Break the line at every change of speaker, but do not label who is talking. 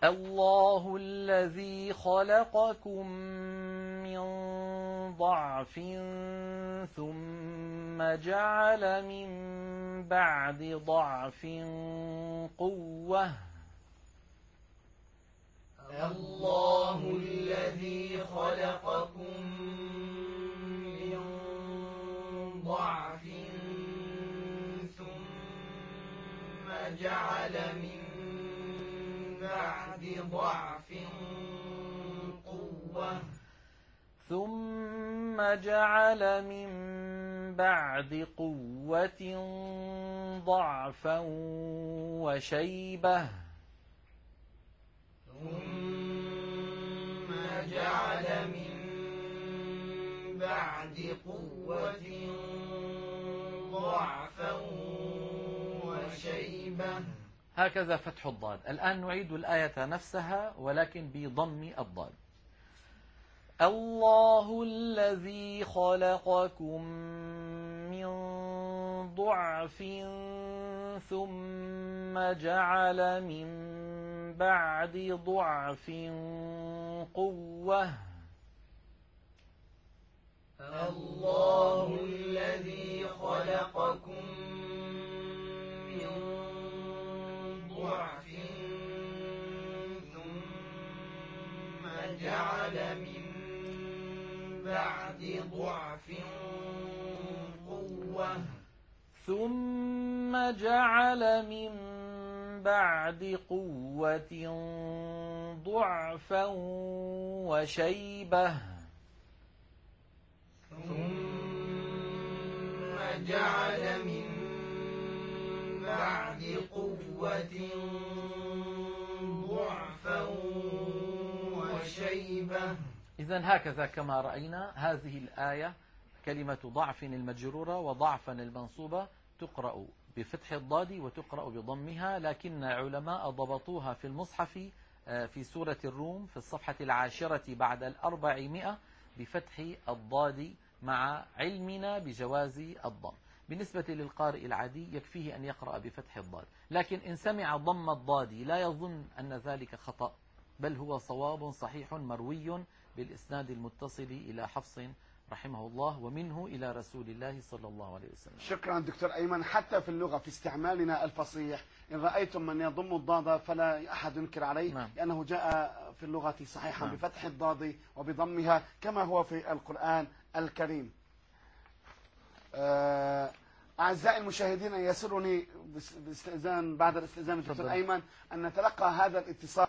الله الذي خلقكم من ضعف ثم جعل من بعد ضعف قوة.
الله الذي خلقكم من ضعف ثم جعل من بعد ضعف قوة
ثم جعل من بعد قوة ضعفا وشيبة
ثم جعل من بعد قوة ضعفا وشيبة.
هكذا فتح الضاد. الآن نعيد الآية نفسها ولكن بضم الضاد. الله الذي خلقكم من ضعف ثم جعل من بعد ضعف قوة.
الله الذي خلقكم من ضعف ثم جعل من بعد ضعف قوة
ثم جعل من بعد قوة ضعفا وشيبة
ثم جعل من بعد قوة ضعفا وشيبة.
إذن هكذا كما رأينا هذه الآية كلمة ضعف المجرورة وضعفا المنصوبة تقرأ بفتح الضاد وتقرأ بضمها، لكن علماء ضبطوها في المصحف في سورة الروم في الصفحة 10 بعد 400 بفتح الضاد مع علمنا بجواز الضم. بالنسبة للقارئ العادي يكفيه أن يقرأ بفتح الضاد، لكن إن سمع ضم الضاد لا يظن أن ذلك خطأ، بل هو صواب صحيح مروي بالإسناد المتصل إلى حفص رحمه الله ومنه إلى رسول الله صلى الله عليه وسلم.
شكرا دكتور أيمن. حتى في اللغة في استعمالنا الفصيح إن رأيتم من يضم الضاد فلا أحد ينكر عليه،
نعم.
لأنه جاء في اللغة صحيحا
نعم.
بفتح الضاد وبضمها كما هو في القرآن الكريم. أعزائي المشاهدين يسرني باستئذان بعد الاستئذان دكتور أيمن أن نتلقى هذا الاتصال.